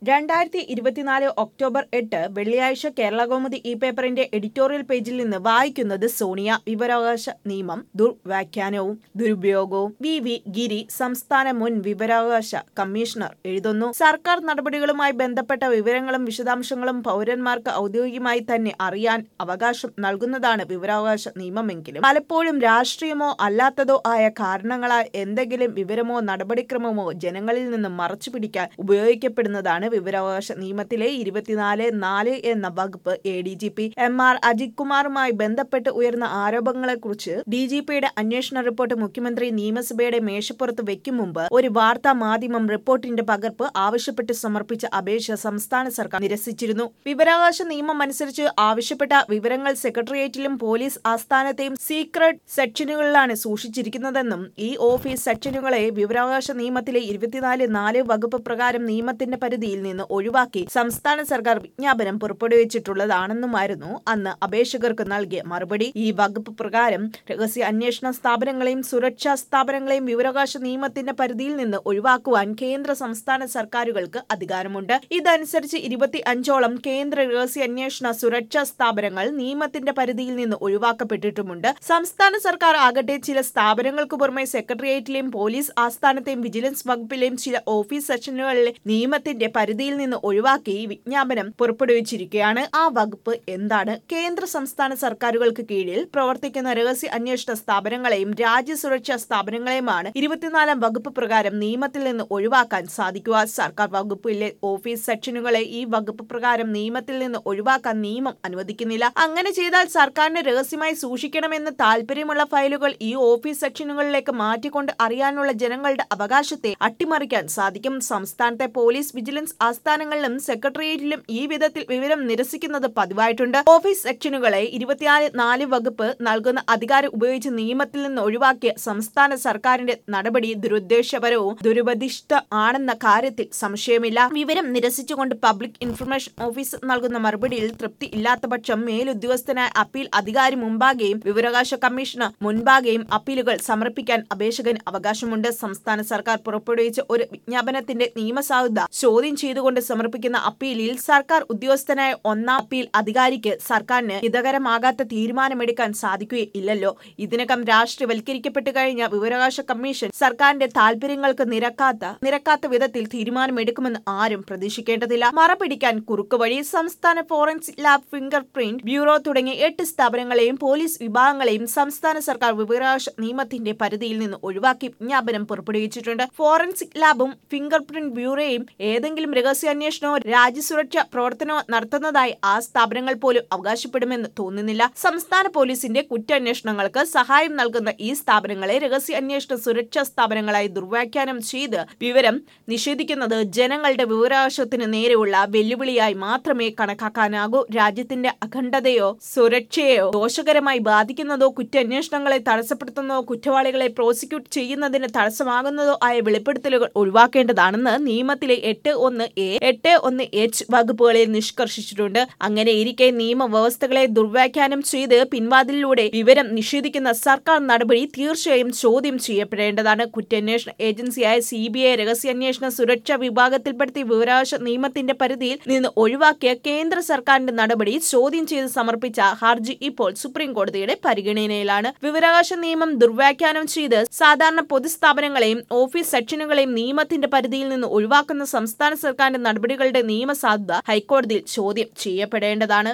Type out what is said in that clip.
2024 October 8 വെള്ളിയാഴ്ച കേരളകൗമുദി ഈ പേപ്പറിന്റെ എഡിറ്റോറിയൽ പേജിൽ നിന്ന് വായിക്കുന്നത് സോണിയ. വിവരാവകാശ നിയമം ദുർവ്യാഖ്യാനവും ദുരുപയോഗവും. വി ഗിരി, സംസ്ഥാന മുൻ വിവരാവകാശ കമ്മീഷണർ എഴുതുന്നു. സർക്കാർ നടപടികളുമായി ബന്ധപ്പെട്ട വിവരങ്ങളും വിശദാംശങ്ങളും പൗരന്മാർക്ക് ഔദ്യോഗികമായി തന്നെ അറിയാൻ അവകാശം നൽകുന്നതാണ് വിവരാവകാശ നിയമമെങ്കിലും പലപ്പോഴും രാഷ്ട്രീയമോ അല്ലാത്തതോ ആയ കാരണങ്ങളാൽ എന്തെങ്കിലും വിവരമോ നടപടിക്രമമോ ജനങ്ങളിൽ നിന്ന് മറച്ചുപിടിക്കാൻ ഉപയോഗിക്കപ്പെടുന്നതാണ് വിവരാവകാശ നിയമത്തിലെ 24(4) എന്ന വകുപ്പ്. ADGP MR അജിത് കുമാറുമായി ബന്ധപ്പെട്ട് ഉയർന്ന ആരോപണങ്ങളെക്കുറിച്ച് DGPയുടെ അന്വേഷണ റിപ്പോർട്ട് മുഖ്യമന്ത്രി നിയമസഭയുടെ മേശപ്പുറത്ത് വെക്കും മുമ്പ് ഒരു വാർത്താ മാധ്യമം റിപ്പോർട്ടിന്റെ പകർപ്പ് ആവശ്യപ്പെട്ട് സമർപ്പിച്ച അപേക്ഷ സംസ്ഥാന സർക്കാർ നിരസിച്ചിരുന്നു. വിവരാവകാശ നിയമം അനുസരിച്ച് ആവശ്യപ്പെട്ട വിവരങ്ങൾ സെക്രട്ടേറിയറ്റിലും പോലീസ് ആസ്ഥാനത്തെയും സീക്രട്ട് സെക്ഷനുകളിലാണ് സൂക്ഷിച്ചിരിക്കുന്നതെന്നും ഈ ഓഫീസ് സെക്ഷനുകളെ വിവരാവകാശ നിയമത്തിലെ 24(4) വകുപ്പ് പ്രകാരം നിയമത്തിന്റെ പരിധിയിൽ നിന്ന് ഒഴിവാക്കി സംസ്ഥാന സർക്കാർ വിജ്ഞാപനം പുറപ്പെടുവിച്ചിട്ടുള്ളതാണെന്നുമായിരുന്നു അന്ന് അപേക്ഷകർക്ക് നൽകിയ മറുപടി. ഈ വകുപ്പ് പ്രകാരം രഹസ്യ അന്വേഷണ സ്ഥാപനങ്ങളെയും സുരക്ഷാ സ്ഥാപനങ്ങളെയും വിവരാവകാശ നിയമത്തിന്റെ പരിധിയിൽ നിന്ന് ഒഴിവാക്കുവാൻ കേന്ദ്ര സംസ്ഥാന സർക്കാരുകൾക്ക് അധികാരമുണ്ട്. ഇതനുസരിച്ച് 25ഓളം കേന്ദ്ര രഹസ്യാന്വേഷണ സുരക്ഷാ സ്ഥാപനങ്ങൾ നിയമത്തിന്റെ പരിധിയിൽ നിന്ന് ഒഴിവാക്കപ്പെട്ടിട്ടുമുണ്ട്. സംസ്ഥാന സർക്കാർ ആകട്ടെ ചില സ്ഥാപനങ്ങൾക്ക് പുറമെ സെക്രട്ടേറിയറ്റിലെയും പോലീസ് ആസ്ഥാനത്തെയും വിജിലൻസ് വകുപ്പിലെയും ചില ഓഫീസ് സെക്ഷനുകളിലെ നിയമത്തിന്റെ പരിധിയിൽ നിന്ന് ഒഴിവാക്കി വിജ്ഞാപനം പുറപ്പെടുവിച്ചിരിക്കുകയാണ്. ആ വകുപ്പ് എന്താണ്? കേന്ദ്ര സംസ്ഥാന സർക്കാരുകൾക്ക് കീഴിൽ പ്രവർത്തിക്കുന്ന രഹസ്യ അന്വേഷണ സ്ഥാപനങ്ങളെയും രാജ്യസുരക്ഷാ സ്ഥാപനങ്ങളെയുമാണ് 24 വകുപ്പ് പ്രകാരം നിയമത്തിൽ നിന്ന് ഒഴിവാക്കാൻ സാധിക്കുക. സർക്കാർ വകുപ്പിലെ ഓഫീസ് സെക്ഷനുകളെ ഈ വകുപ്പ് പ്രകാരം നിയമത്തിൽ നിന്ന് ഒഴിവാക്കാൻ നിയമം അനുവദിക്കുന്നില്ല. അങ്ങനെ ചെയ്താൽ സർക്കാരിന് രഹസ്യമായി സൂക്ഷിക്കണമെന്ന് താല്പര്യമുള്ള ഫയലുകൾ ഈ ഓഫീസ് സെക്ഷനുകളിലേക്ക് മാറ്റിക്കൊണ്ട് അറിയാനുള്ള ജനങ്ങളുടെ അവകാശത്തെ അട്ടിമറിക്കാൻ സാധിക്കും. സംസ്ഥാനത്തെ പോലീസ്, വിജിലൻസ് ആസ്ഥാനങ്ങളിലും സെക്രട്ടേറിയറ്റിലും ഈ വിധത്തിൽ വിവരം നിരസിക്കുന്നത് പതിവായിട്ടുണ്ട്. ഓഫീസ് സെക്ഷനുകളെ 24(4) വകുപ്പ് നൽകുന്ന അധികാരം ഉപയോഗിച്ച് നിയമത്തിൽ നിന്ന് ഒഴിവാക്കിയ സംസ്ഥാന സർക്കാരിന്റെ നടപടി ദുരുദ്ദേശപരവും ദുരുപദിഷ്ട ആണെന്ന കാര്യത്തിൽ സംശയമില്ല. വിവരം നിരസിച്ചുകൊണ്ട് പബ്ലിക് ഇൻഫർമേഷൻ ഓഫീസ് നൽകുന്ന മറുപടിയിൽ തൃപ്തി ഇല്ലാത്ത പക്ഷം മേലുദ്യോഗസ്ഥനായ അപ്പീൽ അധികാരി മുമ്പാകെയും വിവരാവകാശ കമ്മീഷന് മുൻപാകെയും അപ്പീലുകൾ സമർപ്പിക്കാൻ അപേക്ഷകന് അവകാശമുണ്ട്. സംസ്ഥാന സർക്കാർ പുറപ്പെടുവിച്ച ഒരു വിജ്ഞാപനത്തിന്റെ നിയമസാധുത ചോദ്യം ചെയ്തുകൊണ്ട് സമർപ്പിക്കുന്ന അപ്പീലിൽ സർക്കാർ ഉദ്യോഗസ്ഥനായ ഒന്നാം അപ്പീൽ അധികാരിക്ക് സർക്കാരിന് ഹിതകരമാകാത്ത തീരുമാനമെടുക്കാൻ സാധിക്കുകയില്ലല്ലോ. ഇതിനകം രാഷ്ട്രീയവൽക്കരിക്കപ്പെട്ടു കഴിഞ്ഞ വിവരാവകാശ കമ്മീഷൻ സർക്കാരിന്റെ താല്പര്യങ്ങൾക്ക് നിരക്കാത്ത വിധത്തിൽ തീരുമാനമെടുക്കുമെന്ന് ആരും പ്രതീക്ഷിക്കേണ്ടതില്ല. മറപിടിക്കാൻ കുറുക്കുവഴി. സംസ്ഥാന forensic lab, finger print bureau തുടങ്ങിയ 8 സ്ഥാപനങ്ങളെയും പോലീസ് വിഭാഗങ്ങളെയും സംസ്ഥാന സർക്കാർ വിവരാവകാശ നിയമത്തിന്റെ പരിധിയിൽ നിന്ന് ഒഴിവാക്കി വിജ്ഞാപനം പുറപ്പെടുവിച്ചിട്ടുണ്ട്. ഫോറൻസിക് ലാബും ഫിംഗർ പ്രിന്റ് ബ്യൂറോയും ഏതെങ്കിലും രഹസ്യാന്വേഷണമോ രാജ്യസുരക്ഷാ പ്രവർത്തനമോ നടത്തുന്നതായി ആ സ്ഥാപനങ്ങൾ പോലും അവകാശപ്പെടുമെന്ന് തോന്നുന്നില്ല. സംസ്ഥാന പോലീസിന്റെ കുറ്റാന്വേഷണങ്ങൾക്ക് സഹായം നൽകുന്ന ഈ സ്ഥാപനങ്ങളെ രഹസ്യാന്വേഷണ സുരക്ഷാ സ്ഥാപനങ്ങളായി ദുർവ്യാഖ്യാനം ചെയ്ത് വിവരം നിഷേധിക്കുന്നത് ജനങ്ങളുടെ വിവരാവകാശത്തിന് നേരെയുള്ള വെല്ലുവിളിയായി മാത്രമേ കണക്കാക്കാനാകൂ. രാജ്യത്തിന്റെ അഖണ്ഡതയോ സുരക്ഷയോ ദോഷകരമായി ബാധിക്കുന്നതോ കുറ്റാന്വേഷണങ്ങളെ തടസ്സപ്പെടുത്തുന്നതോ കുറ്റവാളികളെ പ്രോസിക്യൂട്ട് ചെയ്യുന്നതിന് തടസ്സമാകുന്നതോ ആയ വെളിപ്പെടുത്തലുകൾ ഒഴിവാക്കേണ്ടതാണെന്ന് നിയമത്തിലെ 8(1)(a), 8(1)(h) വകുപ്പുകളിൽ നിഷ്കർഷിച്ചിട്ടുണ്ട്. അങ്ങനെ ഇരിക്കെ നിയമവ്യവസ്ഥകളെ ദുർവ്യാഖ്യാനം ചെയ്ത് പിൻവാതിലിലൂടെ വിവരം നിഷേധിക്കുന്ന സർക്കാർ നടപടി തീർച്ചയായും ചോദ്യം ചെയ്യപ്പെടേണ്ടതാണ്. കുറ്റാന്വേഷണ ഏജൻസിയായ CBI രഹസ്യാന്വേഷണ സുരക്ഷാ വിഭാഗത്തിൽപ്പെടുത്തി വിവരാവകാശ നിയമത്തിന്റെ പരിധിയിൽ നിന്ന് ഒഴിവാക്കിയ കേന്ദ്ര സർക്കാരിന്റെ നടപടി ചോദ്യം ചെയ്ത് സമർപ്പിച്ച ഹർജി ഇപ്പോൾ സുപ്രീം കോടതിയുടെ പരിഗണനയിലാണ്. വിവരാവകാശ നിയമം ദുർവ്യാഖ്യാനം ചെയ്ത് സാധാരണ പൊതുസ്ഥാപനങ്ങളെയും ഓഫീസ് സെക്ഷനുകളെയും നിയമത്തിന്റെ പരിധിയിൽ നിന്ന് ഒഴിവാക്കുന്ന സംസ്ഥാന സർക്കാരിന്റെ നടപടികളുടെ നിയമസാധുത ഹൈക്കോടതിയിൽ ചോദ്യം ചെയ്യപ്പെടേണ്ടതാണ്.